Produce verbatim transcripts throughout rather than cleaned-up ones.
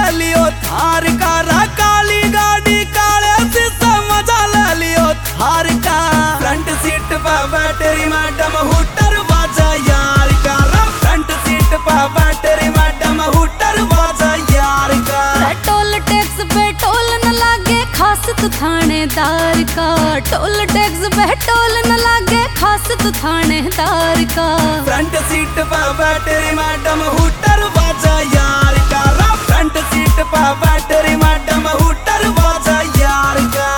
ले लियो थार का, काली गाड़ी काले शीशा मजा ले लियो थार का। फ्रंट सीट पे बैटरी मैडम हुटर बाजा यार का, फ्रंट सीट पे बैटरी मैडम हुटर बाजा यार का। टोल टैक्स पे टोल न लागे खास तू थानेदार का, टोल टैक्स पे टोल न लागे खास तू थानेदार का। फ्रंट सीट पे बैटरी मैडम हुटर बाजा यार का, फ्रंट सीट पे बैटरी मैडम हुटर बाजा यार का।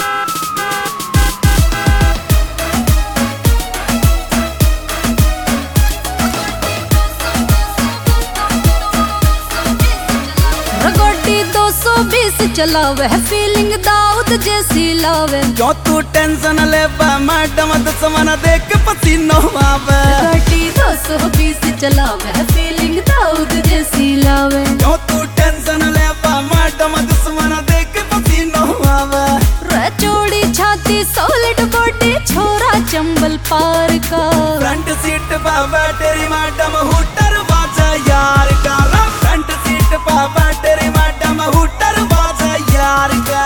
रगोटी दो सौ बीस चलावे फीलिंग दाऊद जैसी लावे। जो तू टेंशन ले मैडम दुश्मन देख पसीनो आवे। रगोटी दो सौ बीस चलावे फीलिंग दाऊद जैसी लावे। जो तू टेंशन ले मैडम दुश्मन देख पसीनो आवे। रे चौड़ी छाती सॉलिड बॉडी छोरा चंबल पार का। फ्रंट सीट पे बैटरी मैडम हुटर बाजा यार का, फ्रंट सीट पे बैटरी मैडम हुटर बाजा यार का।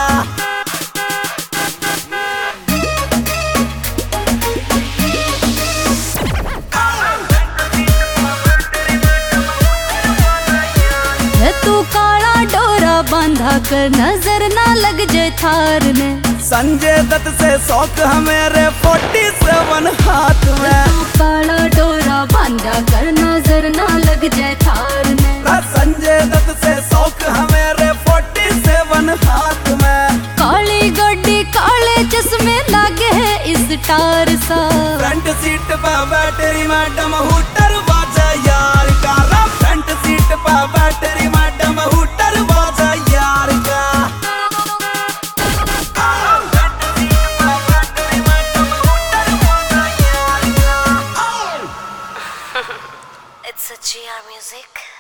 तू काला डोरा बांधा कर नजर ना लग जाए थार में। संजय दत्त से शौक हमेरे फोर्टी सेवन हाथ में। तू काला डोरा बांधा कर नजर ना लग जाए थार में। संजय दत्त से शौक हमेरे फोर्टी सेवन हाथ में। काली गड्डी काले चश्मे लागे है इस टार सा। फ्रंट सीट पे बैटरी मैडम हुटर बाजा यार का, फ्रंट सीट पे बैटरी मैडम हुटर बाजा यार का। It's a G R music.